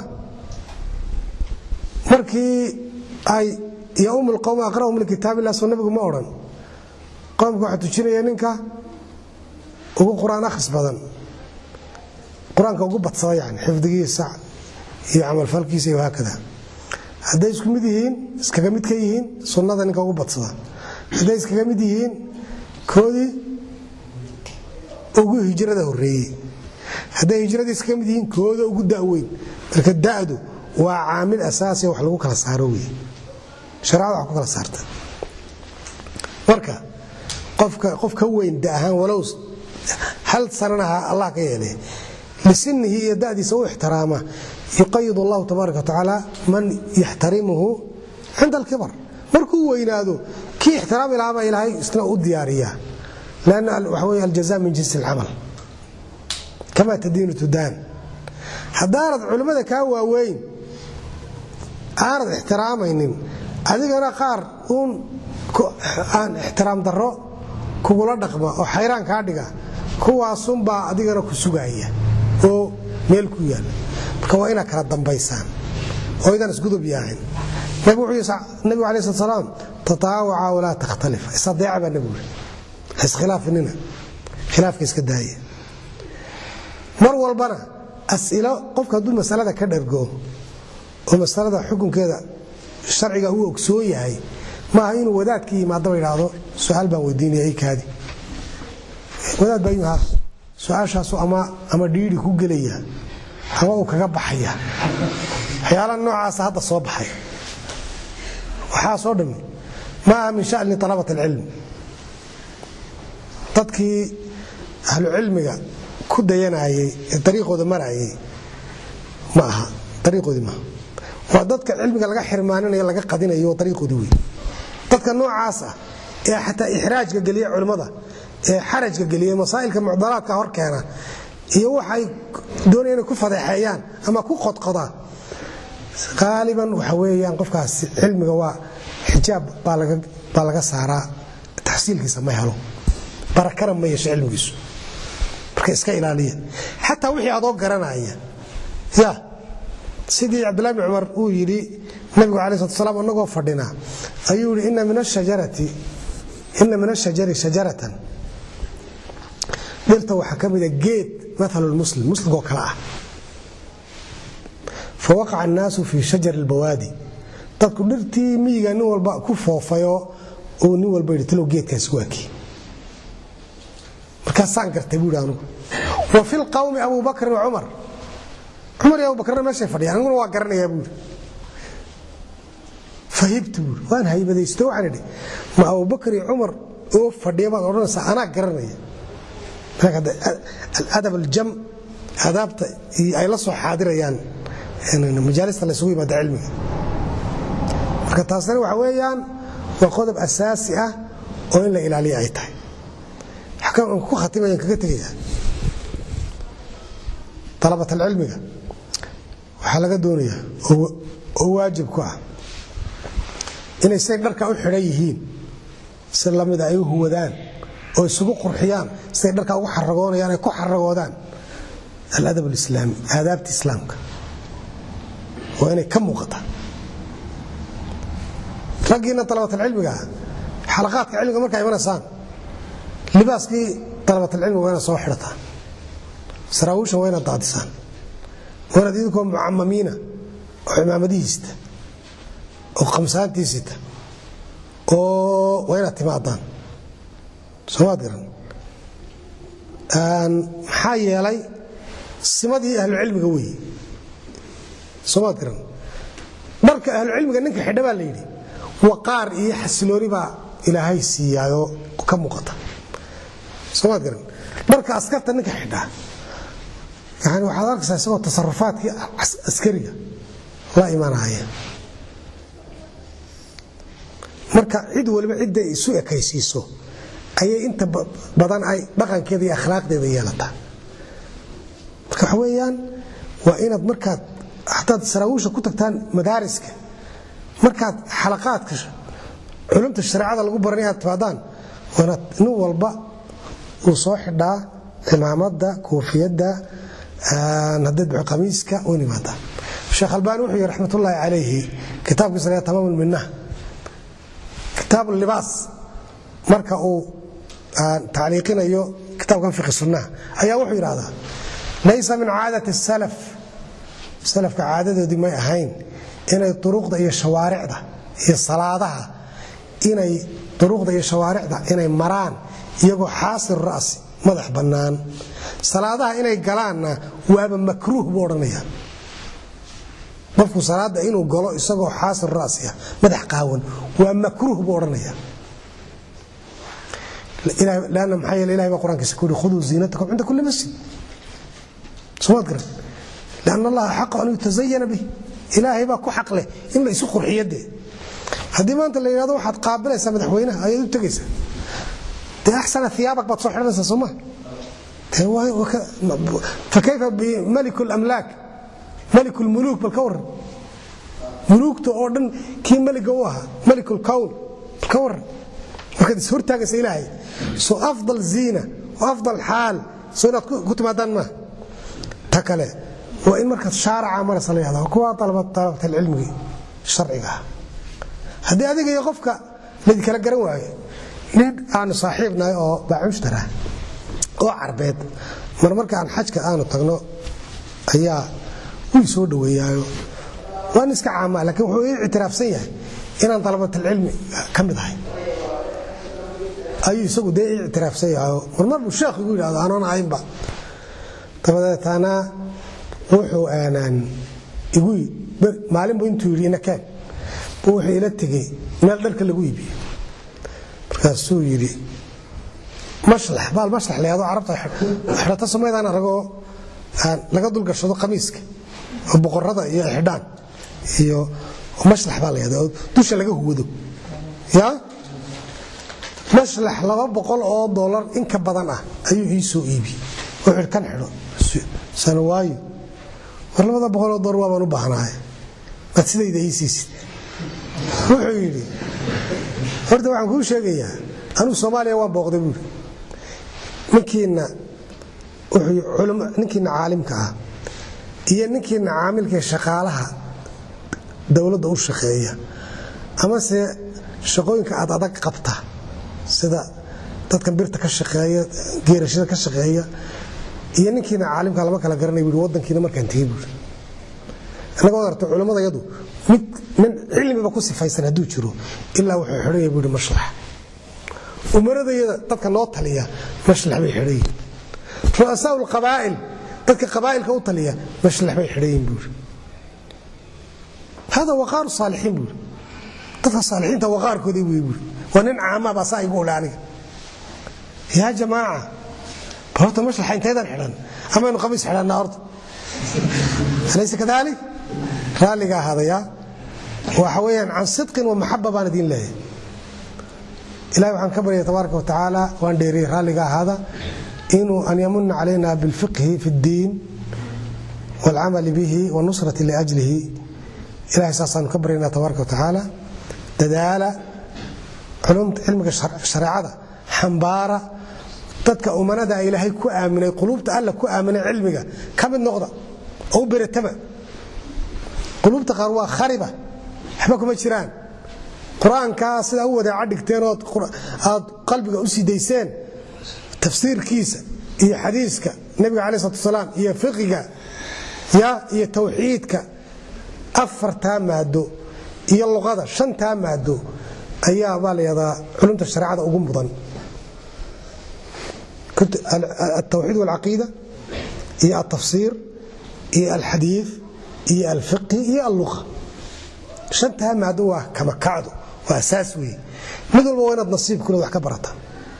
markii ay ya umul qawm aqra'u min kitaabillahi sunnabigu ma oran qawmku waxa tujinaya ninka ugu quraan akhris badan quraanka ugu badsada yani xifdigiisa iyo amal falkiisa iyo hakada haday isku mid yihiin iskaga mid ka yihiin sunnada ninka ugu badsada haday iskaga mid yihiin koodi ugu hijrada horeeyay haday hijrada iskaga mid yihiin kooda ugu daaweyn marka daadu waa aamil asaasi wax lagu kala saaro weey sharaacada wax ku kala saarta marka qofka qofka weyn daahan walow هل سننها الله كيله لسنه يدادي سوى احترامه يقيد الله تبارك وتعالى من يحترمه عند الكبر مركو وينادو كي احترام العبا إلهي استناء الديارية لأن الجزاء من جنس العمل كما تدين تدان حضارة علماء كاوا وين عارض احترامين هذه أنا قار عن احترام ضرو كولا دقمه او حيران ka dhiga kuwaasun baa adigana ku sugaya oo meel ku yaal marka waa ina kala dambaysan oo idan isku dub yahay nabi wuxuu nabi alayhi salaam tataawa wala takhtalif isadiica nabi is khilaafnina khilaafka iska daaya mar walbana as'ila qofka dul mas'alada ka dhargo oo mas'alada xukunkeeda sharciga uu ogsoon yahay ma inuu wadaadkii imaado yiraahdo su'aal baan weydiinayay kaadi wadaad baa yahay su'aashaas ama ama dhiiri ku galaya ama uu kaga baxaya xiyaalan noocaas hadda soo baxay waxa soo dhami ma min sha'ni talabat al-ilm dadkii ahlu cilmiga ku dayanayay dariiqooda marayay ma aha dariiqoodii ma waa dadka cilmiga laga xirmaaninayo laga qadinayo dariiqoodii weey dadka noocaas ah ee xataa ihraajka galiya culimada ee xarajka galiya masaa'ilka mucdalaadka hor keena iyo waxay doonayeen ku fadeexayaan ama ku qodqodaan qaaliban waxa weeyaan qofkaas cilmiga waa xijaab baa laga baa laga saaraa tahsiilkiisa ma helo barakana ma yeesho cilmigiisu marka iska ilaaliya xataa wixii aad oo garanaya ya sidii Abdullah ibn Umar uu yiri nabiga kaleey salaam anagoo fadhina ayuu yiri inna min ash-shajarati inna min ash-shajari shajaratan dirta waxa kamida geed مثل المسلم مسلم كلا فوقع الناس في شجر البوادي تقدرتي ميغا ني walba ku foofayo oo ni walba irtilo geedkaas waaki marka saan gartay buuraanu wa fil qawmi Abu Bakr wa Umar عمر يا أبو بكر ما شاف فدي أنا أقول واقرني يا أبو فهمت وأنا هاي بدي يستوى على ما أبو بكر عمر أوف فدي ما قرنا أنا قرني هذا الأدب الجم هذا أي لصق حاضر يعني يعني مجالس اللي سوي بدأ علمي كتاصل وحويان وقدب أساسي أه وإلا إلى علي عيتها حكم كو خاتمة ينكتليها طلبة العلم وحلقة دونية هو واجب كوا إن يصير دركا وحريهين سلام إذا أيوه هو دان أو يسوق قرحيان يصير دركا وحرقون يعني كو حرقودان الأدب الإسلامي آداب إسلامك وإن كم وقتها رجينا طلبة العلم حلقات علم مركا يبنا سان لباسكي طلبة العلم وين صوحرتها سراوش وين الضادسان وين ديدكم معممين وعمامديست وخمساتيست او وين اعتمادان سوادرن ان حيالي سمدي اهل العلم قوي سوادرن marka ahl cilmiga ninka xidhaba leeyay waqaar iyo xasilooni ba ilaahay siiyaayo ka muuqata soo garan marka askarta ninka xidha yani waxa arkaysaa isagoo tasarrufaadkii askariga la imaanaya marka cid waliba cid ay isu ekaysiiso ayay inta badan ay dhaqankeeda iyo akhlaaqdeeda yeelataa marka waxa weeyaan waa inaad markaad حتى سراويش كنت تكتان مدارسك مركات حلقات كش علمت الشريعة اللي قبرنيها تفادان وانا نو والبا وصوح دا امامات دا كوفيات دا آه ندد بعقميسك ونمات دا الشيخ البانوحي رحمة الله عليه كتاب قصرية تمام منه كتاب اللباس مركا او آه تعليقين ايو كتاب كان في قصرناه ايا وحي هذا ليس من عادة السلف سلف كعادة دي ما أهين إنه طرق ده الشوارع ده هي الصلاة ده إنه طرق ده الشوارع ده إنه مران يجو حاصل رأسي مدح بنان صلاة ده إنه جلاننا وأبا مكروه بورنيا بفكو صلاة ده إنه جلو يسقو حاصل رأسي مدح قاون وأبا مكروه بورنيا لأن محيي الإلهي بقرآن كسكولي خذوا زينتكم عند كل مسجد صوت قرن لأن الله حق أن يتزين به إلهي باكو حق له إلا يسوق الحيادة هذه ما أنت اللي يرادوا حد قابله يسمى دحوينه هاي تجلس ده أحسن ثيابك بتصح لنا سماه هو فكيف بملك الأملاك ملك الملوك بالكور ملوك تأردن كي ملك جواها ملك الكون الكور وكذا سهر تجلس إلهي سو أفضل زينة وأفضل حال سو كنت ما دنا تكله وإن مركز شارع عمل صلي هذا وكوا طلبة طلبة العلم الشرعية هذه هذه يقفك الذي كلا جروا نيد أنا صاحبنا أو بعمش ترى أو عربيت مر مركز عن حج كأنا تغنو أيا ويسود وياه وأنا سك عامة لكن هو اعتراف سيء إن طلبة العلم كم ده أي سوق ده اعتراف سيء مر مر الشيخ يقول هذا أنا أنا عين بقى طبعا أنا wuxuu aanan igu maalin buu intuu yiri inakan wuxuu ila tagay meel dharka lagu iibiyo markaasuu yiri maslax baal maslax leedo carabta xirata sameeyaan arago aan laga dul gashado qamiiska oo boqorada iyo xidhaan iyo maslax baal leedo dusha laga huwado ya maslax laba boqol oo dollar in ka badan ah ayuu ii soo iibiyay wuxuu kan xidho sanawaayo warlabada boqol oo dollar waan u baahanahay bad sidayda iisiisid wuxuu yiri horta waxaan ku sheegayaa anu Soomaaliya waan booqday buu ninkiina wuxuu culimo ninkiina caalimka ah iyo ninkiina caamilka shaqaalaha dawladda u shaqeeya ama se shaqooyinka aad adag qabta sida dadka birta ka shaqeeya geerashada ka shaqeeya iyo ninkiina caalimka lama kala garanay buu wadankiina markaan tagay buu anaga warta culimada yadu mid min cilmiba ku sifaysan haduu jiro ilaa wuxuu xiriyay buu maslax umaradayada dadka loo taliya maslax bay xiriyay ru'asaul qabaa'il dadka qabaa'ilka u taliya mashlax bay xidhayin buur hada waqaar saalixiin buur dadka saalixiinta waqaarkoodii way buur wanin caama ba saa igu olaaniga yaa jamaa horta mashlax intaydan xidhan ama inu qabiis xidhanaa horta alaysa kadalik raaliga hadaya waxa weeyaan can sidqin wa mahabba baan idin leeyahay ilaahay waxaan ka baryay tabaaraka wa tacaala waan dheeriyay raaliga hada inuu an yamunna alayna bil fiqhi fi ad-din wal amal bihi wa nusrati li ajlihi ilaahay saasan ka baryayna tabaaraka wa tacaala dadaala culumta cilmiga shariicada xambaara dadka umanada ilaahay ku aaminay qulubta alla ku aaminay cilmiga kamid noqda oo beretama qulubta qaar waa khariba waxba kuma jiraan quraanka sida uu wada cadhigteen oo aad qalbiga u sideyseen tafsiirkiisa iyo xadiiska nabiga kaleey salaam iyo fiqiga ya iyo tawxiidka afarta maado iyo luqada shanta maado ayaa baaliyada culumta shariicada ugu mudan التوحيد والعقيدة هي التفسير هي الحديث هي الفقه هي اللغة شنتها معدوة كما كعدو وأساس وي مثل ما وين نصيب كل واحد كبرتها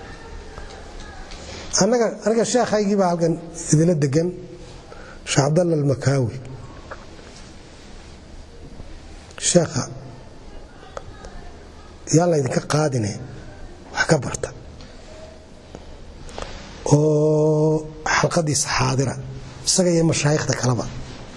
أنا أنا الشيخ هيجي بقى إذا لدقن شيخ عبد الله المكاوي الشيخ يلا إذا كقادني وحكبرتها oo xalqadiisa xaadira isaga iyo mashaayikhda kalaba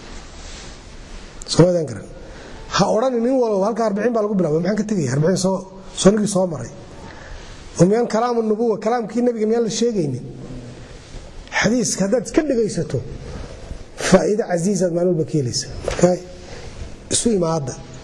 soo wadan garan ha oran nin walba halka arbacin baa lagu bilaabay maxaan ka tagay arbacin soo soonigi soo maray umman kalaam nubuwa kalaamkii nabiga miyaan la sheegaynin xadiiska hadaad iska dhageysato faa'iido aziizad maalul bakiilaysa marka isu imaada